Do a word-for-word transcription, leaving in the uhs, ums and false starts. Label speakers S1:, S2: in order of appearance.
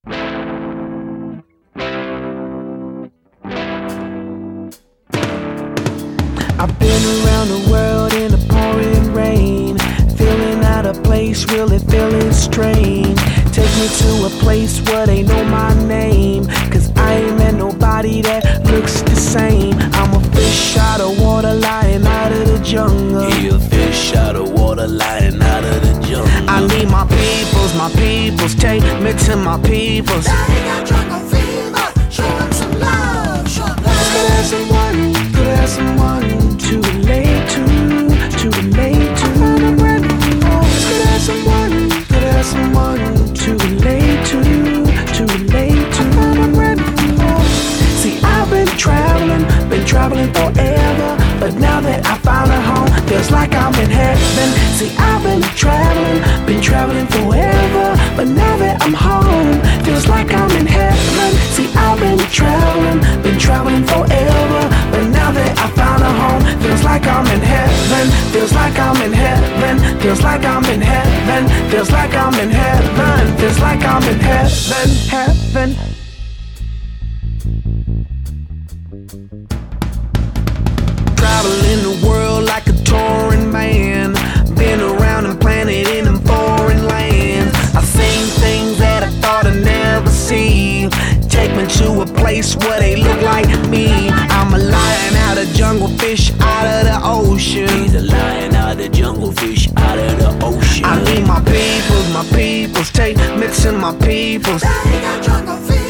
S1: I've been around the world in the pouring rain, feeling out of place, really feeling strange. Take me to a place where they know my name, cause I ain't met nobody that looks the same. I'm a fish out of water, lying out of the jungle.
S2: He a fish out of water, lying out of the jungle.
S1: I need my peoples, my peoples, take me to my peoples.
S3: Daddy got jungle fever, show him some love, show love.
S1: Could have someone, could have someone to relate to, to relate to. Could have someone, could have someone to relate to, to relate to. See, I've been traveling, been traveling forever, but now that I found a home, feels like I'm in heaven. See, I've been traveling, been traveling forever, but now that I'm home, feels like I'm in heaven. See, I've been traveling, been traveling forever, but now that I found a home, feels like I'm in heaven. Feels like I'm in heaven. Feels like I'm in heaven. Feels like I'm in heaven. Feels like I'm in heaven. Heaven. Traveling the world like a touring man, been around the planet in them foreign lands. I've seen things that I thought I'd never see. Take me to a place where they look like me. I'm a lion out of jungle, fish out of the ocean.
S2: He's a lion out of the jungle, fish out of the ocean.
S1: I need my peoples, my peoples, take me to my peoples.
S3: Daddy got jungle fever.